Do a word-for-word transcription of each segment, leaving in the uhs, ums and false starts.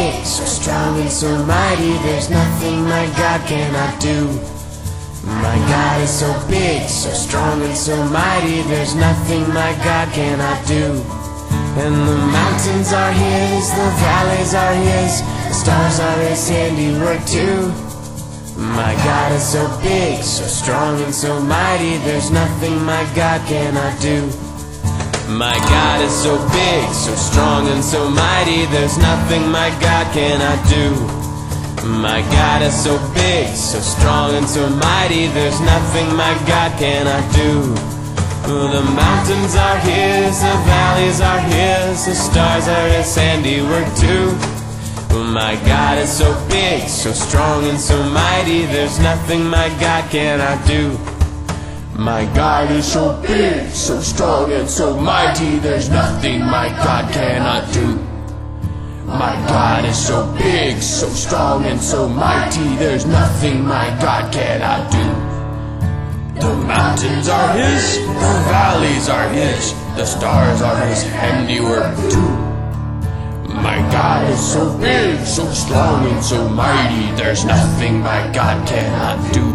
big, so strong and so mighty, there's nothing my God cannot do. My God is so big, so strong and so mighty, there's nothing my God cannot do. And the mountains are His, the valleys are His, the stars are His handiwork too. My God is so big, so strong and so mighty, there's nothing my God cannot do. My God is so big, so strong and so mighty, there's nothing my God cannot do. My God is so big, so strong and so mighty, there's nothing my God cannot do. The mountains are His, the valleys are His, the stars are His handiwork too. My God is so big, so strong and so mighty, there's nothing my God cannot do. My God is so big, so strong and so mighty, there's nothing my God cannot do. My God is so big, so strong and so mighty, there's nothing my God cannot do. The mountains are His, the valleys are His, the stars are His handiwork too. My God is so big, so strong and so mighty, there's nothing my God cannot do.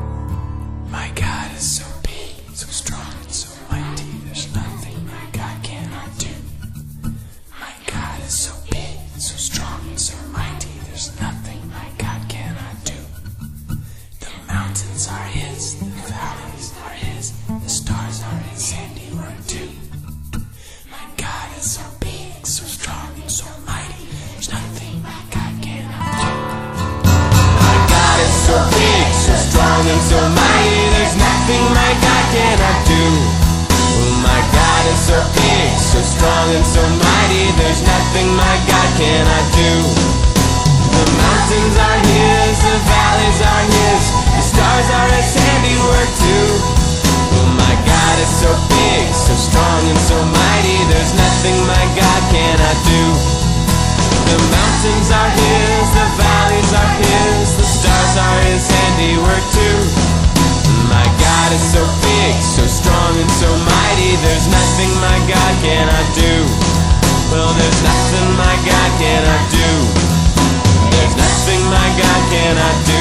My God is so big, so strong and so mighty, there's nothing my God cannot do. My God is so big, so strong and so mighty, there's nothing my God cannot do. The mountains are His, the valleys are His, the stars are His handiwork too. My God is so big, so strong and so mighty, there's nothing my God cannot do. My God is so big, so strong and so mighty, there's nothing my God cannot do. My God is so big, so strong and so mighty, there's nothing my God cannot do. The mountains are His, the valleys are His, the stars are His handiwork too. My God is so big, so strong and so mighty, there's nothing my God cannot do. The mountains are His, the valleys are His, the stars are His handiwork too. My God is so big, so strong and so mighty, there's nothing my God cannot do. Well, there's nothing my God cannot do. There's nothing my God cannot do.